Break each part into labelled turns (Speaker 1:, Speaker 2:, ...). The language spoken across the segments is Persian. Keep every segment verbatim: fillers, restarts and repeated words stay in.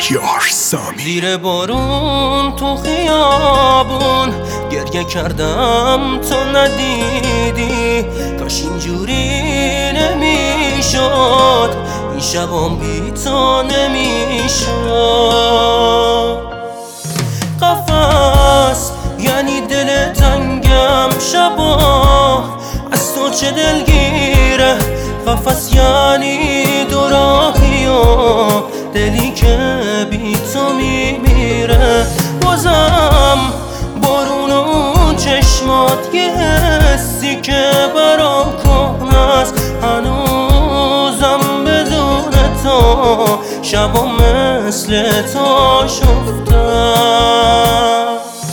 Speaker 1: مهیار سامی.
Speaker 2: زیر بارون تو خیابون گریه کردم تو ندیدی، کاش اینجوری نمیشد، این شبام بی تو نمیشد. قفس یعنی دل تنگم، شبا از تو چه دلگیره. قفس یعنی دو راهی و دلی که بی تو میمیره. بازم بارون و چشمات یه حسی که برام کهنه است، هنوزم بدون تو شبا مثل تو شفتم.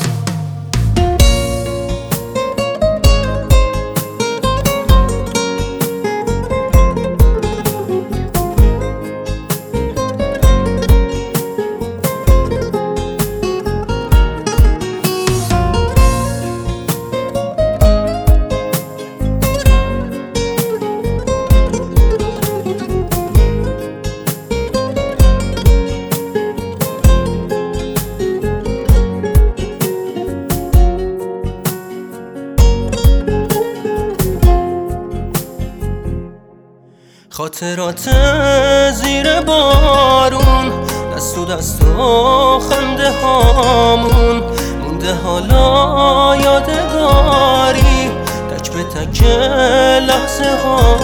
Speaker 2: خاطرات زیر بارون، دست و دست و خنده هامون مونده حالا یادگاری، تک به تک لحظه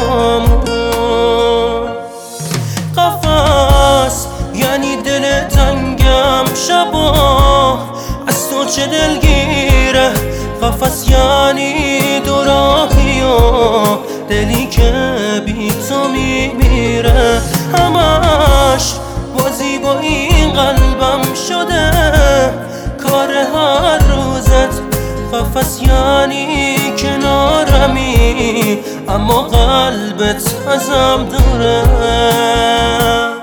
Speaker 2: هامون. قفس یعنی دل تنگم، شبا از تو چه دلگیره. قفس یعنی دو راهی و دلی که بی تو میمیره. همش بازی با این قلبم شده، کار هر روزت. قفس یعنی کنارمی اما قلبت ازم دوره.